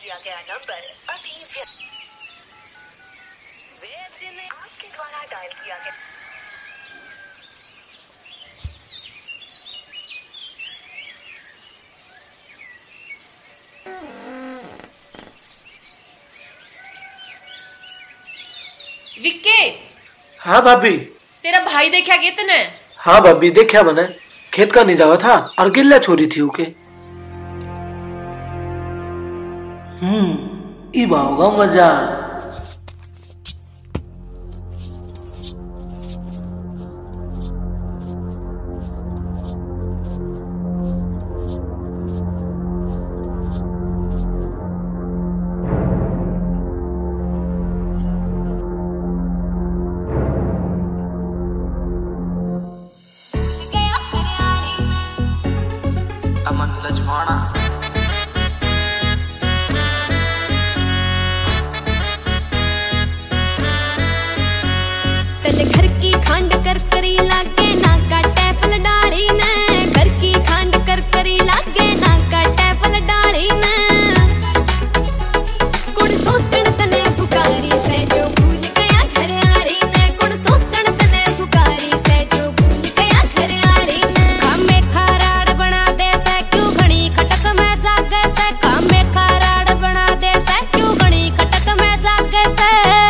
किया गया नंबर अभी व्यक्ति ने आपके द्वारा डायल किया गया। विक्के। हाँ भाभी। तेरा भाई देखा के तने? हाँ भाभी देखा मैंने, खेत का नहीं जावा था और गिल्ला छोरी थी उके। इबा होगा मजा। अमन लजवाना तन घर की खांड कर करी लागे ना का टैफल डाली ने, घर की खांड कर करी लागे ना का टैफल डाली ने। कुण सोतन तने पुकारी से जो भूल गया घरआली ने, कुण सोतन तने पुकारी से जो भूल गया घरआली ने। कामे खराड़ बना दे से क्यों घणी खटक में जागे से, कामे खराड़ बना दे से क्यों घणी खटक में जागे से।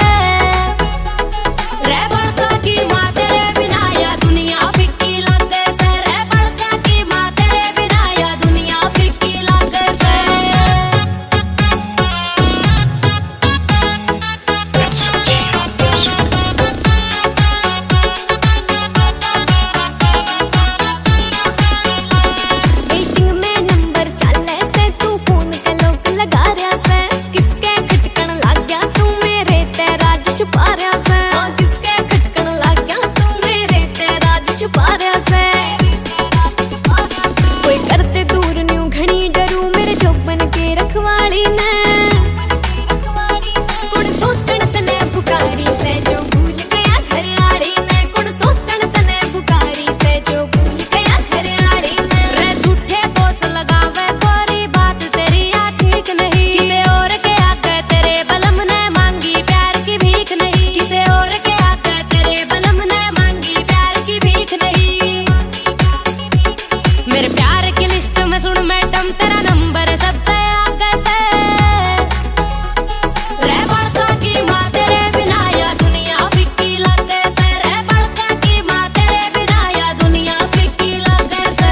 कोई करते दूर न्यू घनी डरू मेरे जोबन के रखवाली ने। कुण सोतन तने पुकारी से जो भूल गया घरआली ने, कुण सोतन तने पुकारी से जो भूल गया घरआली ने। रे झूठे दोष लगावे तोरी बात तेरी या ठीक नहीं, किसे और के आगे तेरे बलम ने मांगी प्यार की भीख नहीं, किसे और के आगे तेरे बलम ने मांगी प्यार की भीख नहीं। मेरे प्यार की लिस्ट में सुन मैडम तेरा नंबर सब आगे से। रे बड़का की माँ तेरे बिना या दुनिया फिक्की लागे से, रे बड़का की माँ तेरे बिना या दुनिया फिक्की लागे से।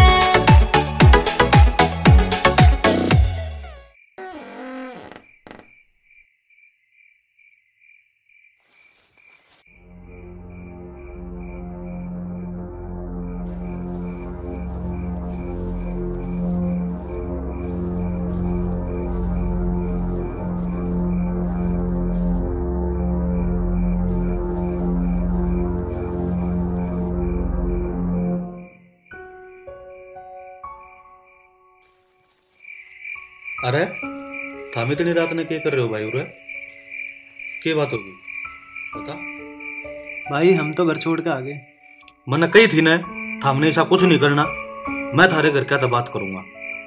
अरे थामे इतनी रात ने क्या कर रहे हो भाई? उरे क्या बात होगी बता भाई। हम तो घर छोड़ के आ गए। मैंने कही थी ना थामने ऐसा कुछ नहीं करना, मैं थारे घर क्या तो बात करूंगा।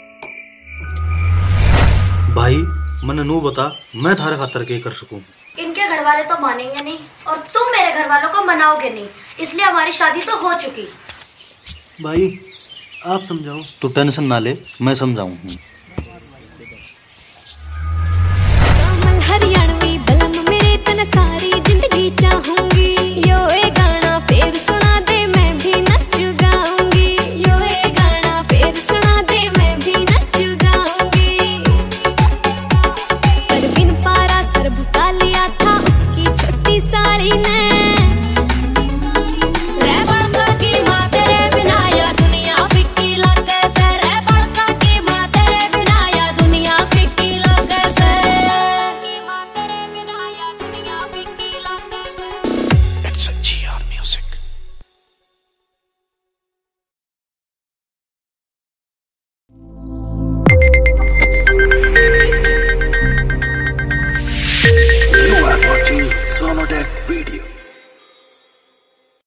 भाई मैंने नू बता मैं थारे खातर क्या कर सकूं। इनके घर वाले तो मानेंगे नहीं और तुम मेरे घर वालों को मनाओगे नहीं, इसलिए हमारी शादी तो हो चुकी। भाई आप समझाओ। तू टेंशन ना ले, मैं समझाऊं।